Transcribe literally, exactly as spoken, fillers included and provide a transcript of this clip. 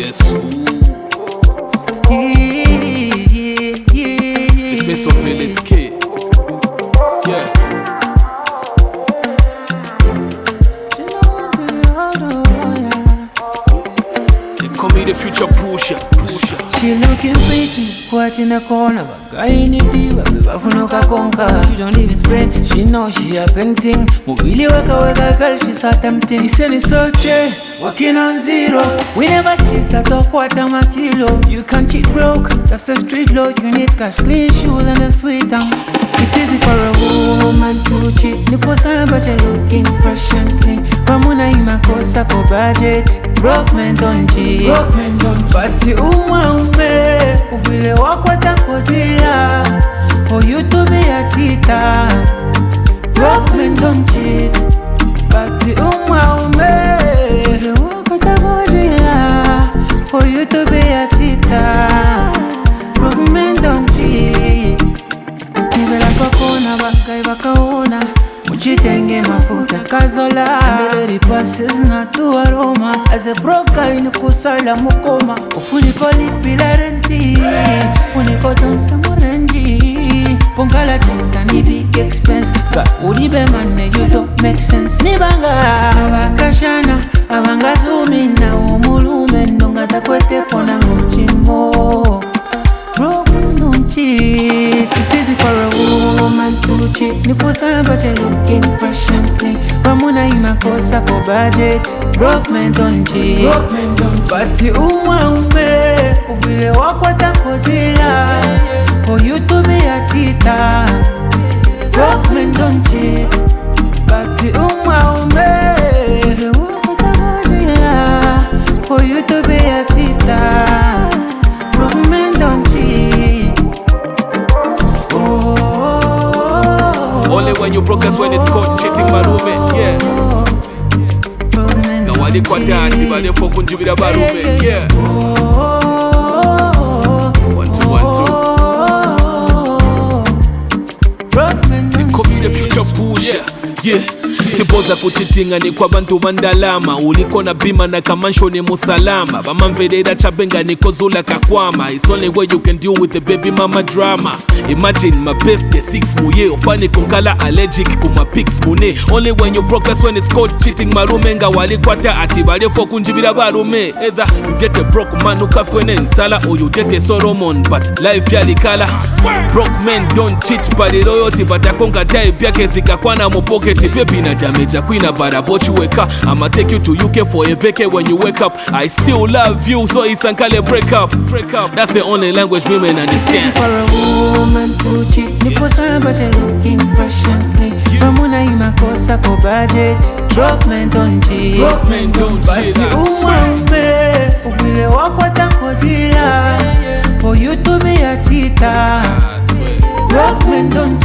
Yes, yeah, yeah, yeah. It makes of L S K. Yeah. They call me the future pusher. Pusher. She looking pretty, watching the corner, but guy in the deep, bafunuka konka. She don't even spend, she know she a painting. Mobili waka waka girl, she's so tempting. He said it's so chill, walking on zero. We never cheat at all, quarter my kilo. You can't cheat broke, that's a street law. You need cash, clean shoes and a sweet tongue. It's easy for a woman to cheat. Niko sana but you're looking fresh and clean. Pamuna imakosa ko budget. Broke men don't cheat. Broke men don't cheat. Bati umwa ume uvile wakwata kojila. For you to be a cheater. Broke men don't cheat. Bati umwa ume uvile wakwata kojila. For you to be a cheater. Broke men don't cheat. Nivela pakona bakai bakaona. Mujitenge mafuta kazola. Mbele ripasses na tu aroma. As a broker inikusala mukoma. Ufuniko lipila renti. Ufuniko donsa morenji. Pongala chita ni big expense. But ulibe man you don't make sense. Nibanga abakashana. Abanga zumina umulume. Ndongata kwete pona nguchimo. Broke men don't cheat. It's easy for a woman to cheat. Niko sana but you're looking fresh and clean. Pamuna imakosa ko budget. Broke men don't cheat. Broke men don't cheat. Bati umwa ume uvile wakwata kojila. For you to be a cheater. Broke men don't cheat. Bati umwa ume uvile wakwata kojila. For you to be a cheater. Broke men don't cheat. Only when you broke us when it's caught cheating barume. Yeah. Now why they quite dirty, but they fuck on Jubida barume. Yeah. One two one two. They call me the future pusher. Yeah. Sipoza kuchitinga ni kwa bantu mandalama. Uliko na bima na kamansho ni musalama. Bamamvededa chabenga ni kozula kakwama. It's only way you can deal with the baby mama drama. Imagine my birthday six muye. Ofani kunkala allergic kuma pics mune. Only when you broke us when it's called cheating marumenga. Wali kwata ati bale fokunjibira barume. Either you get a broke man ukafwene nsala, or you get a Solomon but life yalikala. Broke men don't cheat pali loyalty. But akonga tai byake zikakwana mu pocket. Baby na damage queen about about you wake up. I'ma take you to U K for a vacay when you wake up. I still love you, so it's unkale break up. Break up. That's the only language women understand. It's easy for a woman to cheat. Niko sana but you're looking fresh and clean. Pamuna imakosa ko budget. Broke men don't cheat. Broke men don't cheat. Bati umwa ume uvile wakwata kojila. For you to be a cheater. Broke men don't cheat.